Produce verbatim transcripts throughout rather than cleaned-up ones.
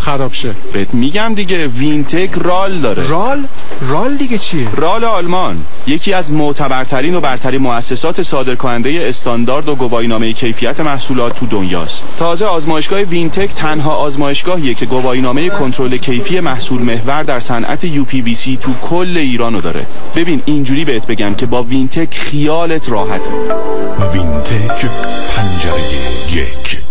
خراب شه. بهت میگم دیگه، وینتک رال داره. رال؟ رال دیگه چیه؟ رال آلمان، یکی از معتبرترین و برترین مؤسسات صادرکننده استاندارد و گواهینامه کیفیت محصولات تو دنیاست. تازه آزمایشگاه وینتک تنها آزمایشگاهیه که گواهینامه کنترل کیفی محصول محور در صنعت یو پی وی سی تو کل ایرانو داره. ببین اینجوری بهت بگم که با وینتک خیالت راحته. وینتک پنجره یک.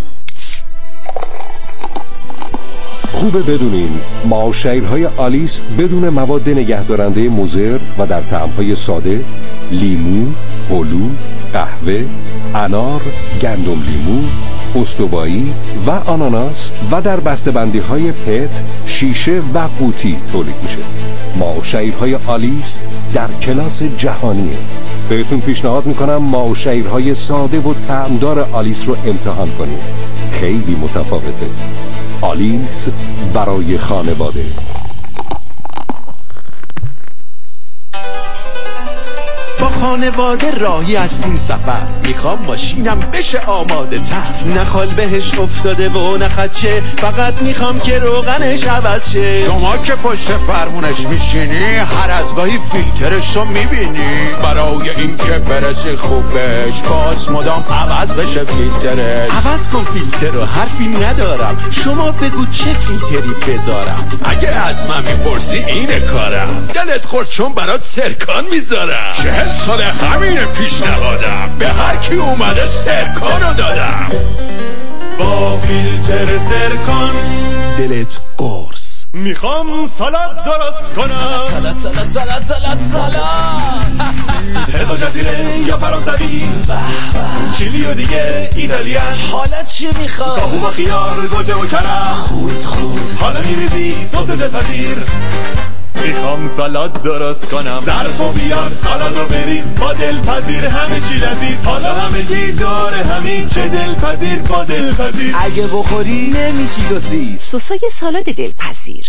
خوبه بدونین معاشرهای آلیس بدون مواد نگهدارنده مضر و در طعم‌های ساده، لیمو، هلو، قهوه، انار، گندم لیمو، استوایی و آناناس و در بسته‌بندی‌های پت، شیشه و قوطی تولید میشه. معاشرهای آلیس در کلاس جهانیه. بهتون پیشنهاد میکنم معاشرهای ساده و طعمدار آلیس رو امتحان کنید. خیلی متفاوته. آلیس برای خانواده. با خانواده راهی هستیم سفر، میخوام ماشینم بشه آماده تر، نخال بهش افتاده و نخدشه، فقط میخوام که روغنش عوض شه. شما که پشت فرمونش میشینی هر از گاهی فیلترش رو میبینی، برای این که برسی خوبش باز مدام عوض بشه فیلترش. عوض کن فیلتر رو، حرفی ندارم، شما بگو چه فیلتری بذارم. اگه از من میپرسی اینه کارم، دلت خورد چون برات سرکان میذارم، چهل سال همین پیشنهادم، به هر کی اومده سرکانو دادم. با فیلتر سرکان دلت قرص. میخوام سالاد درست کنم، سالاد سالاد سالاد سالاد سالاد هزا جزیره یا فرانسوی، چیلی و دیگه ایتالیان. حالا چی میخوای؟ کاهو با خیار، گوجه و کرم. خود خود حالا میریزی سس دلپذیر. میخوام سالاد درست کنم، ظرف و بیار سالاد رو بریز، با دلپذیر همه چی لذیذ. حالا همه گی داره همین، چه دلپذیر با دلپذیر. اگه بخوری نمیشی تو سیر. سسای سالاد دلپذیر.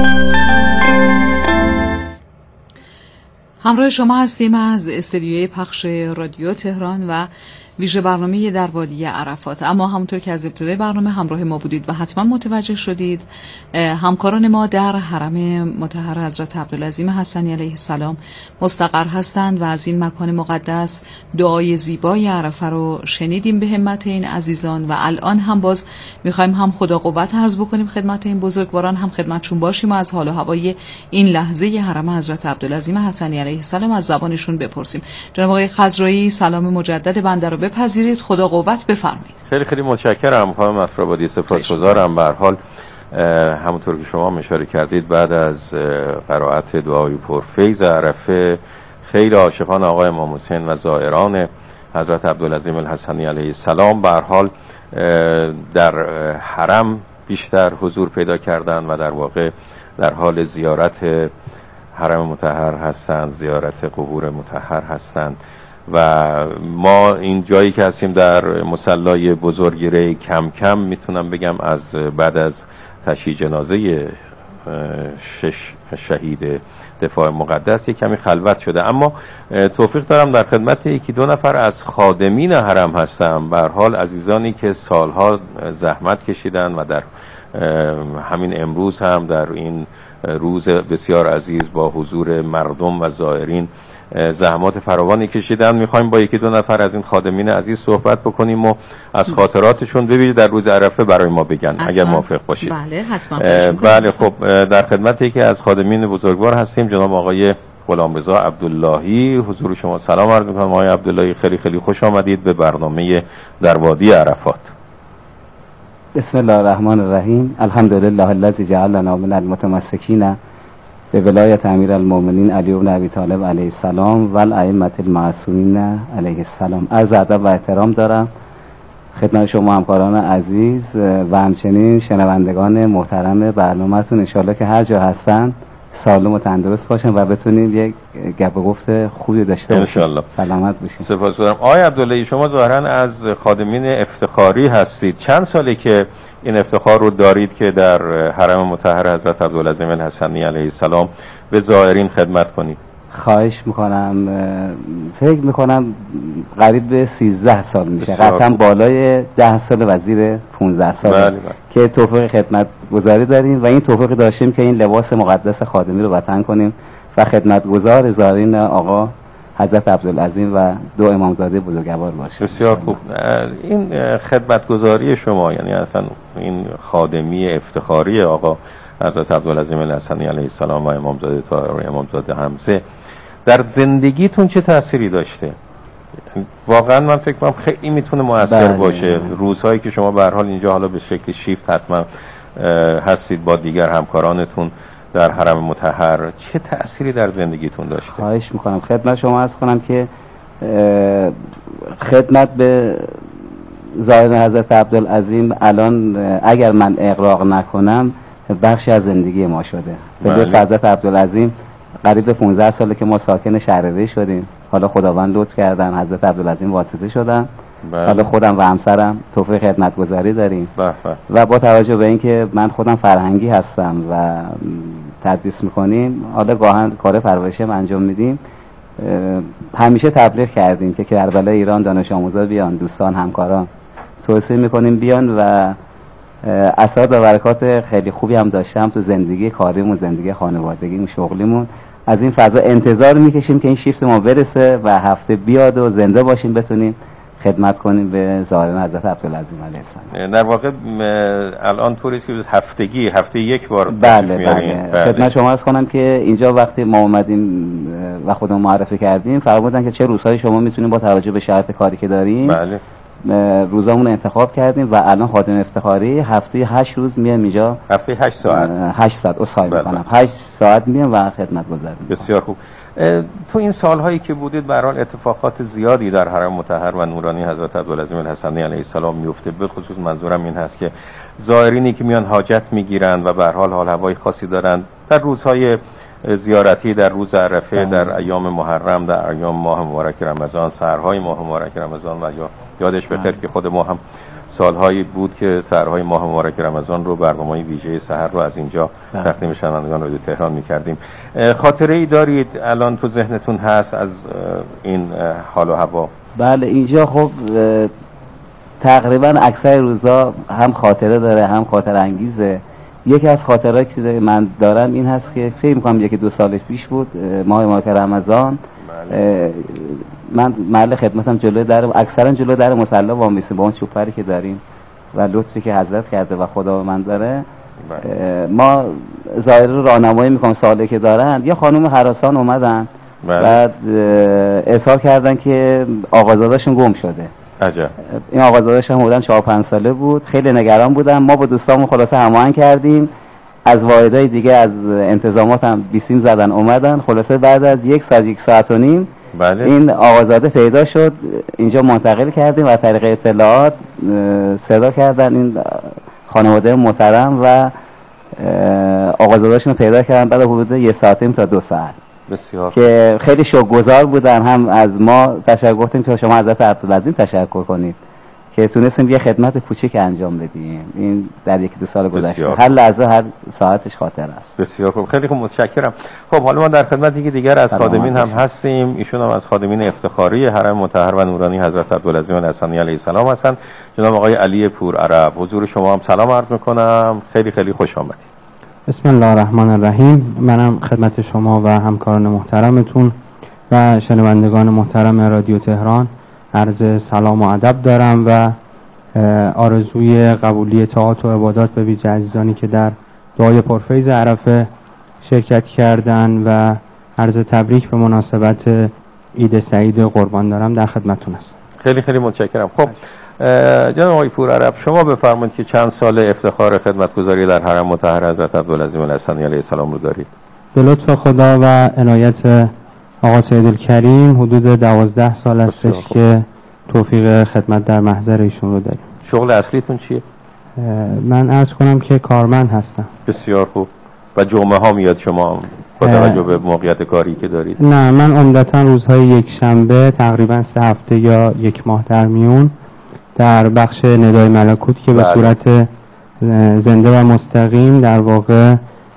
همراه شما هستیم از استدیوی پخش رادیو تهران و ویژه برنامه در وادی عرفات. اما همونطور که از ابتدای برنامه همراه ما بودید و حتما متوجه شدید، همکاران ما در حرم مطهر حضرت عبدالعظیم حسنی علیه السلام مستقر هستند و از این مکان مقدس دعای زیبای عرفه رو شنیدیم به همت این عزیزان و الان هم باز میخوایم هم خدا قوت عرض بکنیم خدمت این بزرگواران، هم خدمتشون باشیم و از حال و هوای این لحظه حرم حضرت عبدالعظیم حسنی علیه السلام از زبانشون بپرسیم. جناب آقای خضرایی، سلام مجدد بنده رو بپذیرید. خدا قوت بفرمایید. خیلی خیلی متشکرم خانم اسرابادی، سپاسگزارم. به هر حال همونطور که شما اشاره کردید بعد از قرائت دعای پرفیض عرفه خیلی عاشقان آقای امام حسین و زائران حضرت عبدالعظیم الحسنی علیه السلام به هر حال در حرم بیشتر حضور پیدا کردند و در واقع در حال زیارت حرم مطهر هستند، زیارت قبور مطهر هستند و ما این جایی که هستیم در مصلای بزرگ ری کم کم میتونم بگم از بعد از تشییع جنازه شش شهید دفاع مقدس یک کمی خلوت شده، اما توفیق دارم در خدمت یکی دو نفر از خادمین حرم هستم، به هر حال عزیزانی که سالها زحمت کشیدن و در همین امروز هم در این روز بسیار عزیز با حضور مردم و زائرین زحمات فراوانی کشیدن. میخوایم با یکی دو نفر از این خادمین عزیز صحبت بکنیم و از خاطراتشون ببینید در روز عرفه برای ما بگن حتما. اگر موافق باشید. بله حتما. بله خب در خدمت یکی از خادمین بزرگوار هستیم، جناب آقای غلامرضا عبداللهی. حضور شما سلام عرض میکنم آقای عبداللهی، خیلی خیلی خوش آمدید به برنامه در وادی عرفات. بسم الله الرحمن الرحیم. الحمدلله الذی جعلنا من المتمسکین به ولایت امیر المؤمنین علی بن ابی طالب علیه السلام و الائمه المعصومین علیه السلام. عرض ادب و احترام دارم خدمت شما همکاران عزیز و همچنین شنوندگان محترم برنامه‌تون. ان شاءالله که هر جا هستن سالم و تندرست باشن و بتونیم یک گپ و گفت خوبی داشته باشیم. انشالله. سلامت باشین. سپاسگزارم. آقای عبداللهی، شما ظاهرا از خادمین افتخاری هستید. چند ساله که این افتخار رو دارید که در حرم مطهر حضرت عبدالعظیم الحسنی علیه السلام به زائرین خدمت کنید؟ خواهش میکنم. فکر میکنم قریب به سیزده سال میشه، قطعا بالای ده سال و زیر پونزده سال بله بله. که توفیق خدمت گذاری داریم و این توفیق داشتیم که این لباس مقدس خادمی رو وطن کنیم و خدمت گذار زارین آقا حضرت عبدالعظیم و دو امامزاده بزرگوار باشیم. بسیار خوب. این خدمتگزاری شما، یعنی اصلا این خادمی افتخاری آقا حضرت عبدالعظیم الحسنی علیه السلام و امامزاده طاهر و امامزاده حمزه در زندگیتون چه تأثیری داشته؟ واقعا من فکر کنم خیلی میتونه مؤثر باشه. روزهایی که شما به هر حال اینجا حالا به شکل شیفت حتما هستید با دیگر همکارانتون در حرم مطهر، چه تأثیری در زندگیتون داشته؟ خواهش میکنم خدمت شما عرض کنم که خدمت به زائرین حضرت عبدالعظیم الان اگر من اغراق نکنم بخشی از زندگی ما شده. به لطف حضرت عبدالعظیم قریب پانزده ساله که ما ساکن شهرده شدیم. حالا خداوند لطف کردن حضرت عبدالعظیم واسطه شدن. بله. حالا خودم و همسرم توفیق خدمتگزاری داریم. بله. و با توجه به اینکه من خودم فرهنگی هستم و تدریس میکنیم، حالا گاهن کار پرورشی هم انجام میدیم، همیشه تبلیغ کردیم که کربلای ایران دانش آموزا بیان، دوستان همکاران توصیه میکنیم بیان و اثرات و برکات خیلی خوبی هم داشتم تو زندگی کاریمون، زندگی خانوادگیمون، شغلیمون. از این فضا انتظار میکشیم که این شیفت ما برسه و هفته بیاد و زنده باشیم بتونیم خدمت کنیم به زائرین حضرت عبدالعظیم علیه السلام. در واقع الان طوری که هفتگی هفته یک بار بله بله. بله. خدمت شما عرض کنم که اینجا وقتی ما اومدیم و خودمون معرفی کردیم فرمودن که چه روزهای شما میتونیم با توجه به شرط کاری که داریم بله. روزامون انتخاب کردیم و الان خادم افتخاری هفته هشت روز میام اینجا. هفته هشت ساعت هشت ساعت اصحایی میکنم هشت ساعت میام و خدمت گذاریم. بسیار خوب. تو این سالهایی که بودید به هر حال اتفاقات زیادی در حرم مطهر و نورانی حضرت عبدالعظیم الحسنی علیه السلام میفته. به خصوص منظورم این هست که زائرینی که میان حاجت میگیرن و به هر حال حال هوای خاصی دارن در روزهای زیارتی، در روز عرفه، در ایام محرم، در ایام ماه مبارک رمضان، سحرهای ماه مبارک رمضان و یا یادش بخیر که خود ما هم سالهایی بود که سحرهای ماه مبارک رمضان رو برنامه‌ی ویژه سحر رو از اینجا تقدیم شنوندگان رادیو تهران می‌کردیم. خاطره ای دارید الان تو ذهنتون هست از این حال و هوا؟ بله اینجا خب تقریبا اکثر روزا هم خاطره داره هم خاطر انگیزه. یکی از خاطرهایی که من دارم این هست که فکر می‌کنم یکی دو سال پیش بود ماه مبارک رمضان بله. من محل خدمتم جلوی در اکثرا جلوی در مصلی وامیستیم با اون چوب‌پری که داریم و لطفی که حضرت کرده و خدا من داره بله. ما ظاهر رو راهنمایی میکنم سوالی که دارن. یا خانم هراسان اومدن بله. بعد اظهار کردن که آقازاداشون گم شده. عجب. این آقازاداش هم بودن چهار پنج ساله بود، خیلی نگران بودن. ما با دوستامون خلاصه هماهنگ کردیم، از واحدهای دیگه از انتظامات هم بیسیم زدن اومدن. خلاصه بعد از یک ساعت یک ساعت و نیم بله. این آقازاده پیدا شد، اینجا منتقل کردیم و طریق اطلاعات صدا کردن این خانواده محترم و آقازاداشون پیدا کردن بعد حدود یک ساعتیم تا دو ساعت. بسیار که خیلی شوک‌گذار بودن. هم از ما تشکر گفتیم که شما حضرت عبدالعظیم تشکر کنید که تونستیم یه خدمت کوچیک انجام بدیم. این در یکی دو سال گذشته هر لحظه هر ساعتش خاطر است. بسیار خوب، خیلی خوب، متشکرم. خب حالا ما در خدمت یکی دیگر از خادمین هم هستیم. ایشون هم از خادمین افتخاری حرم مطهر و نورانی حضرت عبدالعظیم الحسنی علیه السلام هستن، جناب آقای علی پور عرب. حضور شما هم سلام عرض میکنم، خیلی خیلی خوش آمدید. بسم الله الرحمن الرحیم. منم خدمت شما و همکاران محترمتون و شنوندگان محترم رادیو تهران عرض سلام و ادب دارم و آرزوی قبولی طاعات و عبادات به ویژه عزیزانی که در دعای پرفیض عرفه شرکت کردن و عرض تبریک به مناسبت عید سعید قربان دارم در خدمتتون هستم. خیلی خیلی متشکرم. خب جناب آقای پور عرب، شما بفرمایید که چند سال افتخار خدمتگزاری در حرم مطهر حضرت عبدالعظیم الحسنی علیه السلام رو دارید؟ به لطف خدا و عنایت آقا سیدالکریم حدود دوازده سال استش که توفیق خدمت در محضر ایشون رو داریم. شغل اصلیتون چیه؟ من عرض کنم که کارمند هستم. بسیار خوب. و جمعه ها میاد شما با توجه به موقعیت کاری که دارید؟ نه، من عمدتا روزهای یک شنبه تقریبا سه هفته یا یک ماه در میون در بخش ندای ملکوت که بله. به صورت زنده و مستقیم در واقع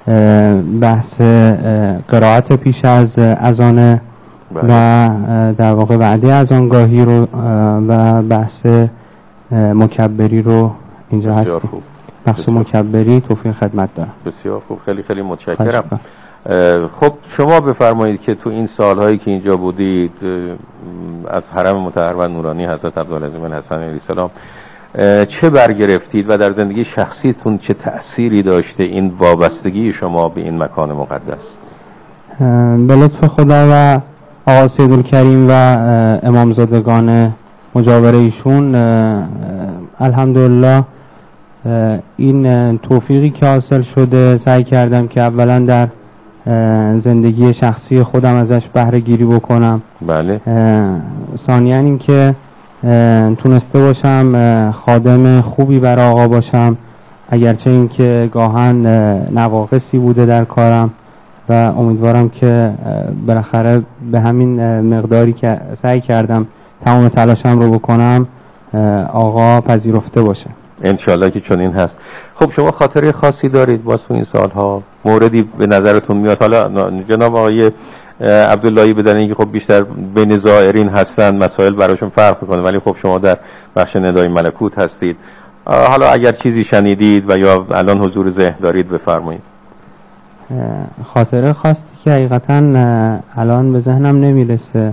بحث قرائت پیش از اذان و در واقع وعده اذانگاهی رو و بحث مکبری رو اینجا هستیم. بحث مکبری توفیق خدمت دارم. بسیار خوب، خیلی خیلی متشکرم. خب شما بفرمایید که تو این سالهایی که اینجا بودید از حرم مطهر و نورانی حضرت عبدالعظیم الحسن علیه السلام چه برگرفتید و در زندگی شخصیتون چه تأثیری داشته این وابستگی شما به این مکان مقدس؟ به لطف خدا و آقا سیدالکریم و امامزادگان مجاور ایشون الحمدلله این توفیقی که حاصل شده سعی کردم که اولا در زندگی شخصی خودم ازش بهره گیری بکنم. بله. ثانیاً این که تونسته باشم خادم خوبی برای آقا باشم، اگرچه این که گاهن نواقصی بوده در کارم و امیدوارم که بالاخره به همین مقداری که سعی کردم تمام تلاشم رو بکنم آقا پذیرفته باشه. انشالله که چنین هست. خب شما خاطره خاصی دارید با تو این سالها؟ موردی به نظرتون میاد؟ حالا جناب آقای عبداللهی بدن که خب بیشتر بین زائرین هستن مسائل براشون فرق میکنه، ولی خب شما در بخش ندای ملکوت هستید، حالا اگر چیزی شنیدید و یا الان حضور ذهن دارید بفرمایید. خاطره خاصی که حقیقتا الان به ذهنم نمیرسه.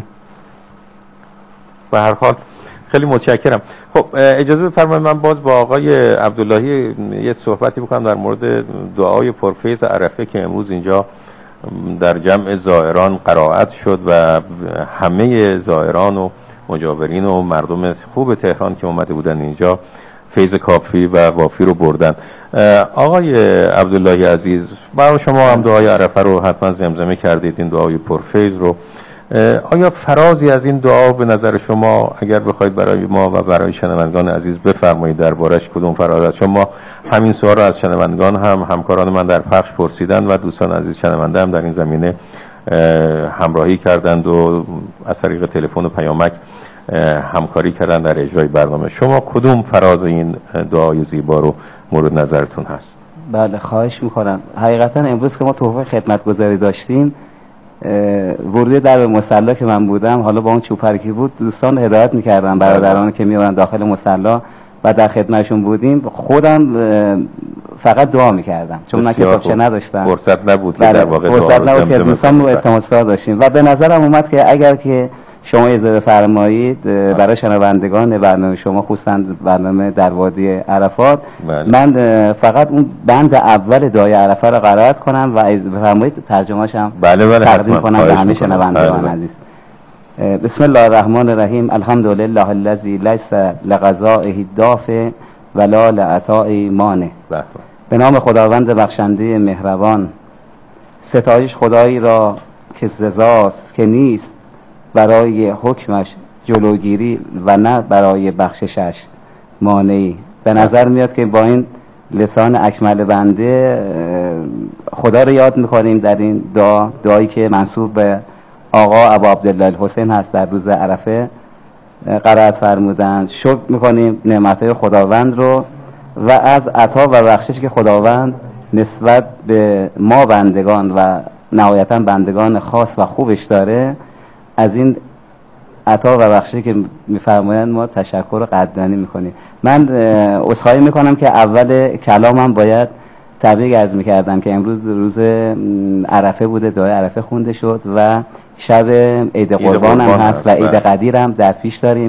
به هر حال خیلی متشکرم. خب اجازه بفرمایید من باز با آقای عبداللهی یه صحبتی بکنم در مورد دعای پرفیض عرفه که امروز اینجا در جمع زائران قرائت شد و همه زائران و مجاورین و مردم خوب تهران که اومده بودن اینجا فیض کافی و وافی رو بردن. آقای عبداللهی عزیز، برای شما هم دعای عرفه رو حتما زمزمه کردید، این دعای پرفیض رو. آیا فرازی از این دعا به نظر شما اگر بخواید برای ما و برای شنوندگان عزیز بفرمایید دربارش کدوم فراز است؟ چون ما همین سوال رو از شنوندگان هم همکاران من در پخش پرسیدن و دوستان عزیز شنونده هم در این زمینه همراهی کردند و از طریق تلفن و پیامک همکاری کردن در اجرای برنامه. شما کدوم فراز این دعای زیبا رو مورد نظرتون هست؟ بله خواهش میکنم. حقیقتا امروز که ما توفیق خدمتگزاری داشتیم ورودی در مصلی که من بودم، حالا با اون چوپرکی بود، دوستان هدایت میکردن برادران که میورن داخل مصلی و در خدمتشون بودیم، خودم فقط دعا میکردم چون من کتابچه نداشتم، فرصت نبود که در واقع فرصت نبود که دوستان رو التماسات داشتیم و به نظرم اومد که اگر که شما اجازه بفرمایید برای شنوندگان برنامه شما خصوصا برنامه در وادی عرفات بله. من فقط اون بند اول دعای عرفه رو قرائت کنم و اجازه بفرمایید ترجمه‌اشم بله بله تقدیم کنم به همه شنوندگان بله. عزیز. بسم الله الرحمن الرحیم. الحمد لله الذی لیس لقضائه دافع ولا لعطاء مانع. به نام خداوند بخشنده مهربان. ستایش خدایی را که سزاست که نیست برای حکمش جلوگیری و نه برای بخششش مانعی. به نظر میاد که با این لسان اکمل بنده خدا رو یاد میکنیم در این دعا، دعایی که منسوب به آقا ابا عبدالله الحسین هست در روز عرفه قرائت فرمودند. شکر میکنیم نعمتهای خداوند رو و از عطا و بخشش که خداوند نسبت به ما بندگان و نهایتا بندگان خاص و خوبش داره، از این عطا و بخشی که میفرمایند ما تشکر و قدردانی میکنیم. من عذرخواهی میکنم که اول کلامم باید تبریک عرض میکردم که امروز روز عرفه بوده، دعای عرفه خونده شد و شب عید قربان هم هست و عید قدیر هم در پیش داریم.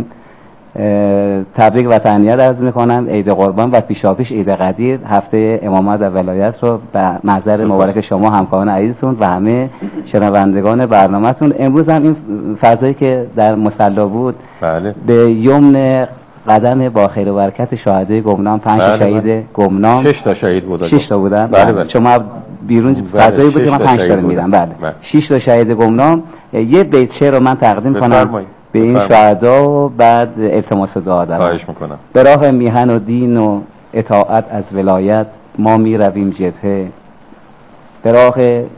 تبریک و تهنیت عرض میکنم. عید قربان و پیشاپیش عید قدیر، هفته امامت و ولایت رو به محضر مبارک شما همکاران عزیزتون و همه شنوندگان برنامه‌تون. امروز هم این فضایی که در مصلی بود بله. به یمن قدم با خیر و برکت شهدای گمنام، پنج بله شهید بله. گمنام، شش تا شهید بودن، شش تا بودن بله بله. شما بیرون فضایی بود که من پنج تا میدم. بله شش تا شهید گمنام. یه بیت شعر رو من تقدیم کنم به این شهدا و بعد التماس دعا دارم. خواهش میکنم. به راه میهن و دین و اطاعت از ولایت ما می رویم جبهه. به راه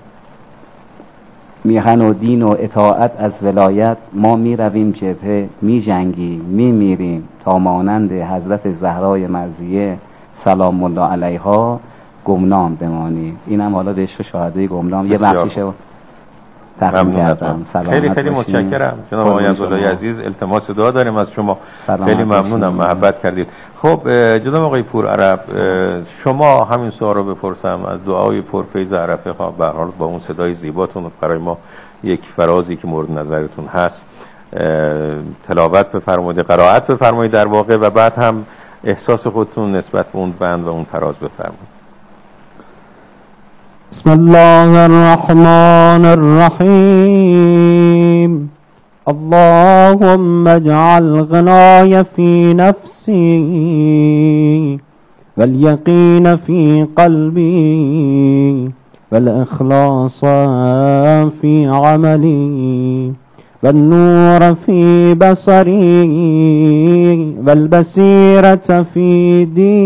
میهن و دین و اطاعت از ولایت ما می رویم جبهه، می جنگیم می میریم تا مانند حضرت زهرای مرضیه سلام الله علیها گمنام بمانی. اینم حالا به عشق شهدای گمنام یه بخشیشه و تقدیم کردم. خیلی خیلی متشکرم جناب آقای عبداللهی عزیز. التماس دعا داریم از شما. خیلی ممنونم محبت کردید. خب جناب آقای پور عرب، شما همین سوال رو بپرسم از دعای پرفیض عرفه. خب به هر حال با اون صدای زیباتون برای ما یک فرازی که مورد نظرتون هست تلاوت بفرمایید، قرائت بفرمایید در واقع، و بعد هم احساس خودتون نسبت به اون بند و اون فراز بفرمایید. بسم الله الرحمن الرحیم. اللهم اجعل غنای فی نفسی والیقین فی قلبی والاخلاص فی عملی والنور فی بصری والبصیرة فی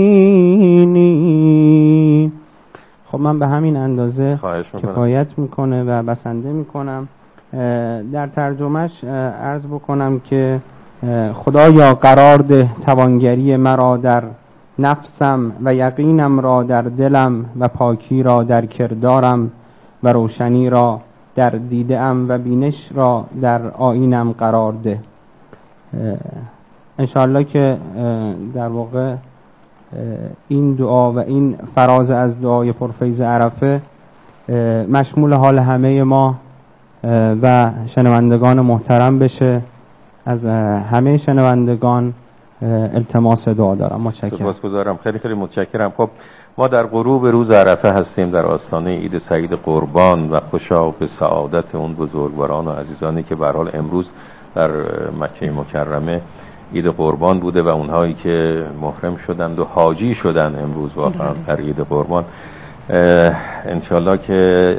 دینی. خب من به همین اندازه کفایت میکنه و بسنده میکنم. در ترجمهش عرض بکنم که خدایا قرار ده توانگری مرا در نفسم و یقینم را در دلم و پاکی را در کردارم و روشنی را در دیده‌ام و بینش را در آیینم قرار ده. انشاءالله که در واقع این دعا و این فراز از دعای پرفیض عرفه مشمول حال همه ما و شنوندگان محترم بشه. از همه شنوندگان التماس دعا دارم. متشکرم. سپاسگزارم. خیلی خیلی متشکرم. خب ما در غروب روز عرفه هستیم، در آستانه عید سعید قربان و خوشا به سعادت اون بزرگواران و عزیزانی که به هر حال امروز در مکه مکرمه عید قربان بوده و اونهایی که محرم شدند و حاجی شدند امروز واقعا در عید قربان. انشالله که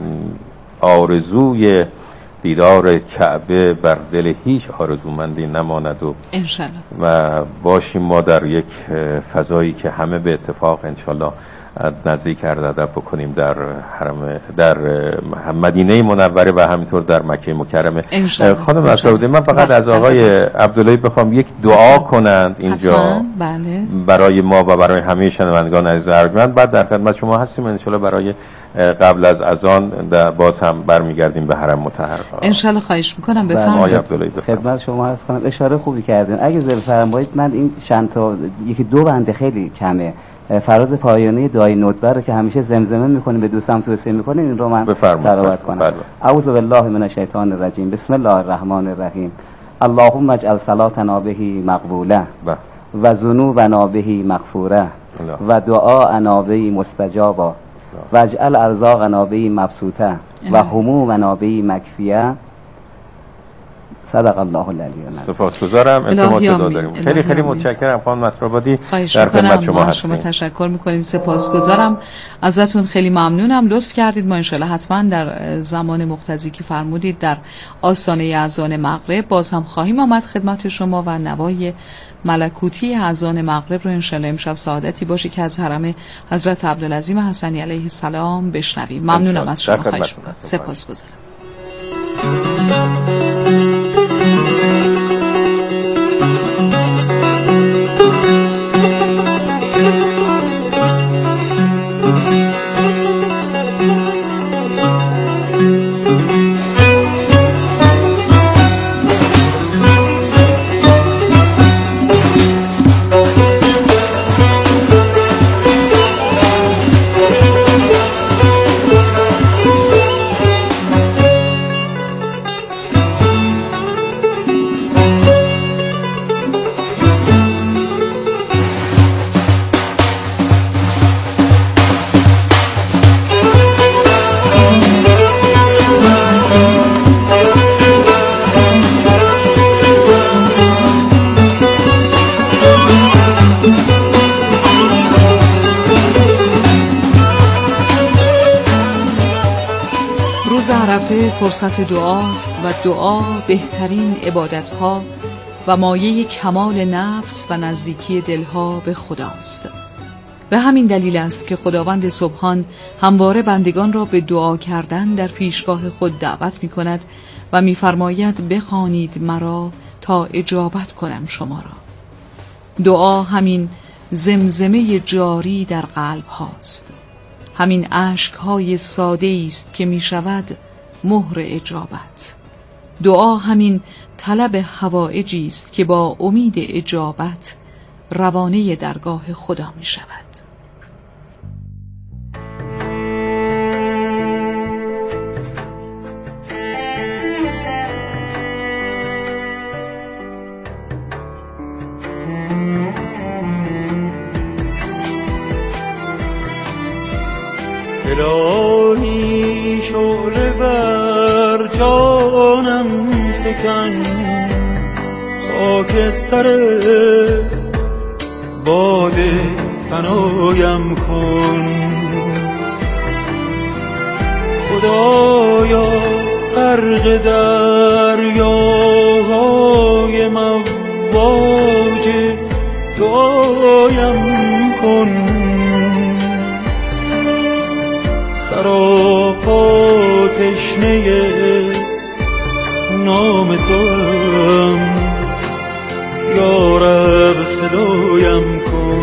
آرزوی دیدار کعبه بر دل هیچ آرزومندی نماند و انشالله و باشیم ما در یک فضایی که همه به اتفاق انشالله نزدیک عرض ادب بکنیم در حرم در مدینه منوره و همینطور در مکه مکرمه. خانم اسرارالدین، من فقط از آقای عبداللهی بخوام یک دعا کنند اینجا بله. برای ما و برای همه شنوندگان عزیز ارجمند. بعد در خدمت شما هستیم انشالله برای قبل از اذان باز هم برمیگردیم به حرم مطهر. انشالله خواهش میکنم. بفرمایید. خدمت شما هست کنم. اشاره خوبی کردین. اگه ذره فرمایید من این چند تا یکی دو بنده خیلی کمه. فراز پایانی دعای ندبه رو که همیشه زمزمه میکنیم به دوستم توصیه میکنیم این رو من تلاوت کنم. بله. اعوذ بالله من الشیطان الرجیم. بسم الله الرحمن الرحیم. اللهم اجعل صلاتنا به مقبوله و ذنوبنا به مغفوره و دعاءنا به مستجابه و اجعل ارزاقنا به مبسوطه و همومنا به مکفیه. صدق الله العلی العظیم. سپاسگزارم. التماس دعا داریم. خیلی خیلی متشکرم خانم مسرابادی. در خدمت شما هستیم. شما تشکر میکنیم. سپاسگزارم ازتون. خیلی ممنونم. لطف کردید. ما ان شاءالله حتما در زمان مقتضی که فرمودید در آستانه اذان مغرب باز هم خواهیم آمد خدمت شما و نوای ملکوتی اذان مغرب رو ان شاءالله امشب سعادتی باشه که از حرم حضرت عبدالعظیم حسنی علیه السلام بشنویم. ممنونم از شما. خواهش میکنم. سپاسگزارم. فرصت دعاست و دعا بهترین عبادتها و مایه کمال نفس و نزدیکی دلها به خداست. به همین دلیل است که خداوند سبحان همواره بندگان را به دعا کردن در پیشگاه خود دعوت می کند و می فرماید بخوانید مرا تا اجابت کنم شما را. دعا همین زمزمه جاری در قلب هاست. همین اشک‌های ساده است که می شود مهر اجابت. دعا همین طلب حوائجی است که با امید اجابت روانه درگاه خدا می شود. الهی شعله بر جانم فکن، خاکستر باد فنایم کن. خدایا غرق دریاهای مواج دعایم کن. سراپا تشنه نام توام، یا رب صدایم کن.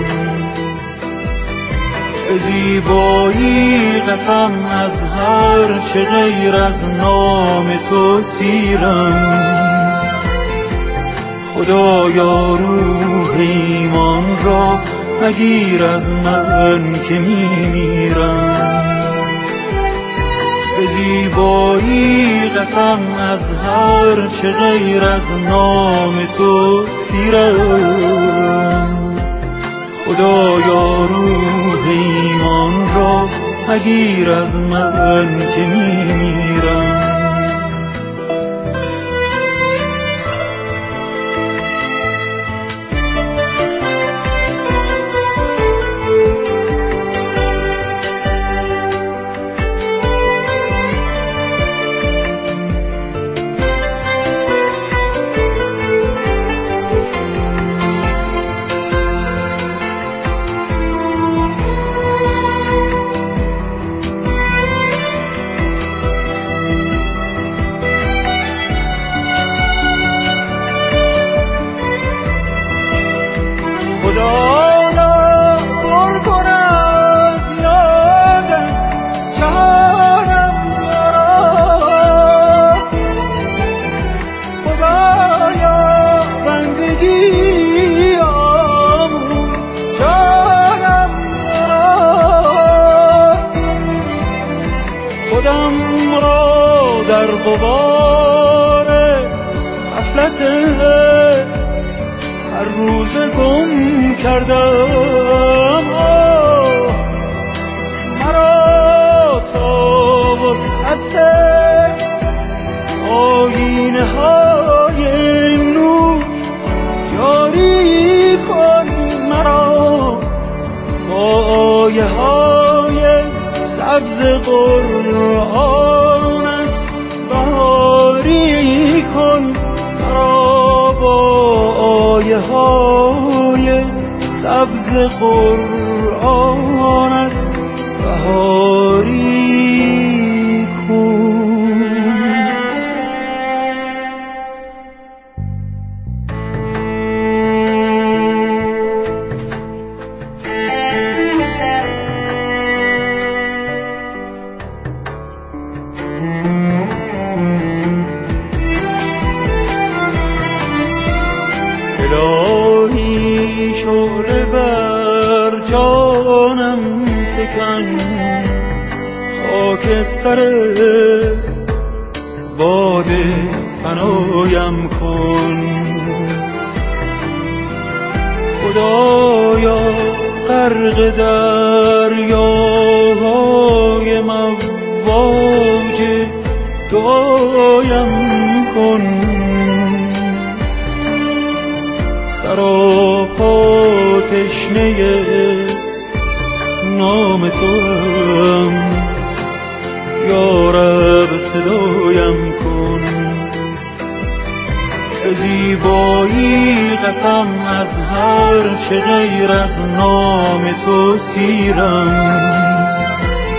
زیبایی قسم از هر چه غیر از نام تو سیرم. خدایا روح ایمان را مگیر از من که می میرم. به زیبایی قسم از هر چه غیر از نام تو سیرم. خدایا روح ایمان را مگیر از من که می میرم. غبار غفلت هر روز گم کردم. مرا تا وسعت آینه های نور جاری کن. مرا با آیه های سبز قرآنت بهاری کن. مرا با آیه های سبز قرآنت بهاری کن. الهی شعله بر جانم فکن، خاکستر باد فنایم کن. خدایا غرق دریاهای مواج دعایم کن. سراپا تشنه نام توام، یا رب صدایم کن. زیبایی قسم از هر چه غیر از نام تو سیرم.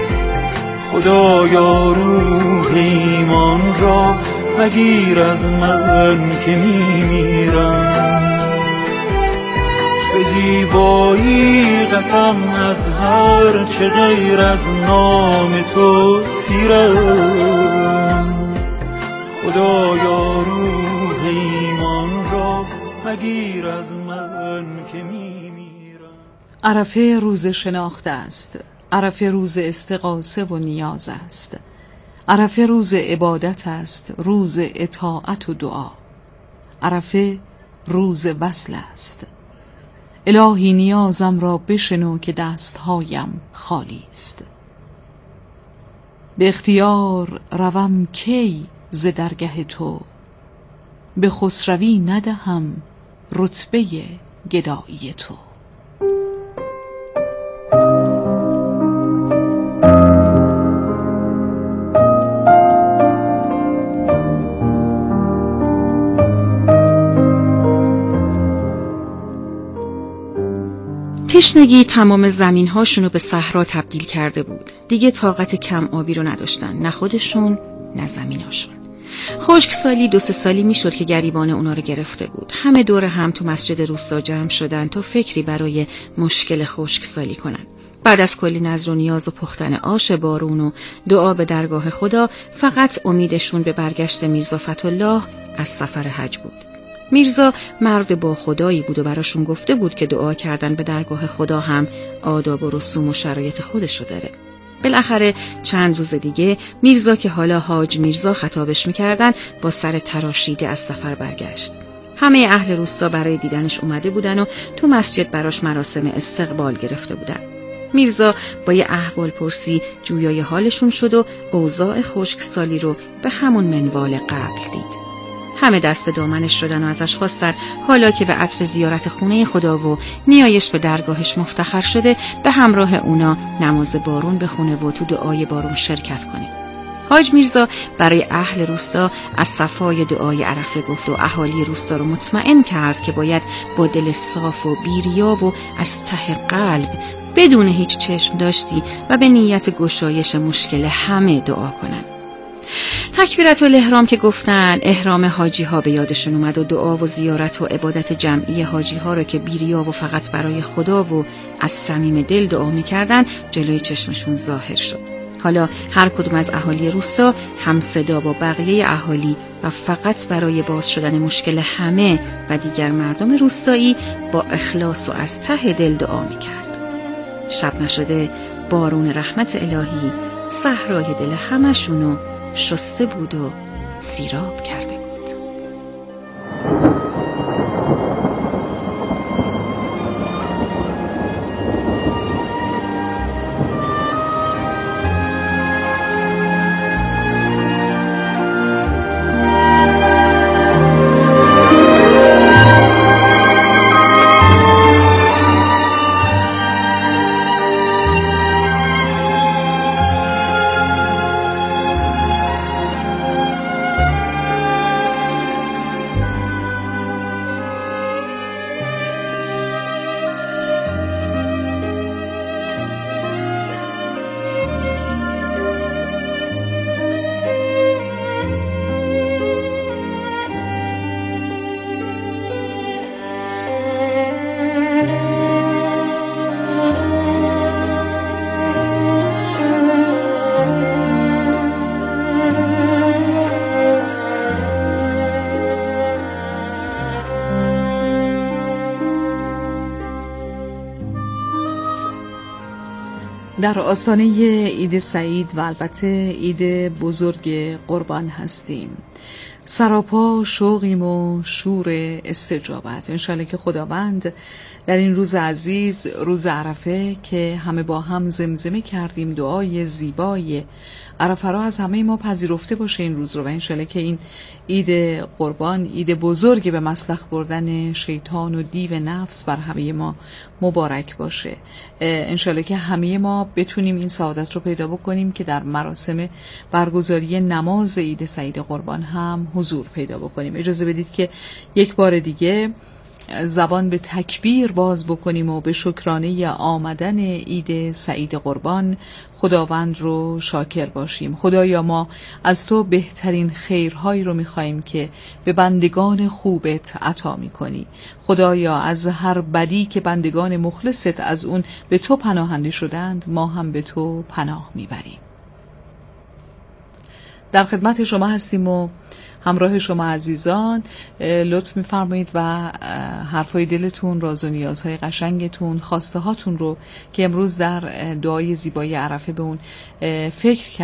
خدایا روح ایمان را مگیر از من که می میرم. زیبایی قسم از هر چه غیر از نام تو سیرم. خدایا روح ایمان را مگیر از من که می میرم. عرفه روز شناخته است، عرفه روز استغاثه و نیاز است، عرفه روز عبادت است، روز اطاعت و دعا، عرفه روز وصل است. الهی نیازم را بشنو که دستهایم خالی است. به اختیار روم کی ز درگه تو، به خسروی ندهم رتبه گدایی تو. تشنگی تمام زمین هاشون رو به صحرا تبدیل کرده بود. دیگه طاقت کم آبی رو نداشتن، نه خودشون نه زمین هاشون. خشکسالی دو سه سالی میشد که گریبان اونا رو گرفته بود. همه دور هم تو مسجد روستا جمع شدن تا فکری برای مشکل خشکسالی کنن. بعد از کلی نذر و نیاز و پختن آش بارون و دعا به درگاه خدا، فقط امیدشون به برگشت میرزا فتح‌الله از سفر حج بود. میرزا مرد با خدایی بود و براشون گفته بود که دعا کردن به درگاه خدا هم آداب و رسوم و شرایط خودشو داره. بالاخره چند روز دیگه میرزا که حالا حاج میرزا خطابش میکردن با سر تراشیده از سفر برگشت. همه اهل روستا برای دیدنش اومده بودن و تو مسجد براش مراسم استقبال گرفته بودن. میرزا با یه احوال پرسی جویای حالشون شد و اوضاع خشکسالی رو به همون منوال قبل دید. همه دست به دامنش شدن و ازش خواستن حالا که به عطر زیارت خونه خدا و نیایش به درگاهش مفتخر شده، به همراه اونا نماز بارون بخونه و تو دعای بارون شرکت کنه. حاج میرزا برای اهل روستا از صفای دعای عرفه گفت و اهالی روستا رو مطمئن کرد که باید با دل صاف و بیریا و از ته قلب بدون هیچ چشم داشتی و به نیت گشایش مشکل همه دعا کنن. تکبیرت الاحرام که گفتن، احرام حاجی ها به یادشون اومد و دعا و زیارت و عبادت جمعی حاجی ها رو که بیریا و فقط برای خدا و از صمیم دل دعا میکردن جلوی چشمشون ظاهر شد. حالا هر کدوم از اهالی روستا هم صدا با بقیه اهالی و فقط برای باز شدن مشکل همه و دیگر مردم روستایی با اخلاص و از ته دل دعا میکرد. شب نشده بارون رحمت الهی صحرای دل همشونو شسته بود و سیراب کرده بود. در آستانه عید سعید و البته عید بزرگ قربان هستیم. سراپا شوقیم و شور استجابت. انشالله که خداوند در این روز عزیز، روز عرفه که همه با هم زمزمه کردیم دعای زیبای عرفه را از همه ما پذیرفته باشه این روز رو، و انشالله که این عید قربان عید بزرگی به مسلخ بردن شیطان و دیو نفس بر همه ما مبارک باشه. انشالله که همه ما بتونیم این سعادت رو پیدا بکنیم که در مراسم برگزاری نماز عید سعید قربان هم حضور پیدا بکنیم. اجازه بدید که یک بار دیگه زبان به تکبیر باز بکنیم و به شکرانه آمدن عید سعید قربان خداوند رو شاکر باشیم. خدایا ما از تو بهترین خیرهایی رو میخواییم که به بندگان خوبت عطا میکنی. خدایا از هر بدی که بندگان مخلصت از اون به تو پناهنده شدند ما هم به تو پناه میبریم. در خدمت شما هستیم و همراه شما عزیزان. لطف می‌فرمایید و حرفای دلتون، راز و نیازهای قشنگتون، خواسته هاتون رو که امروز در دعای زیبای عرفه به اون فکر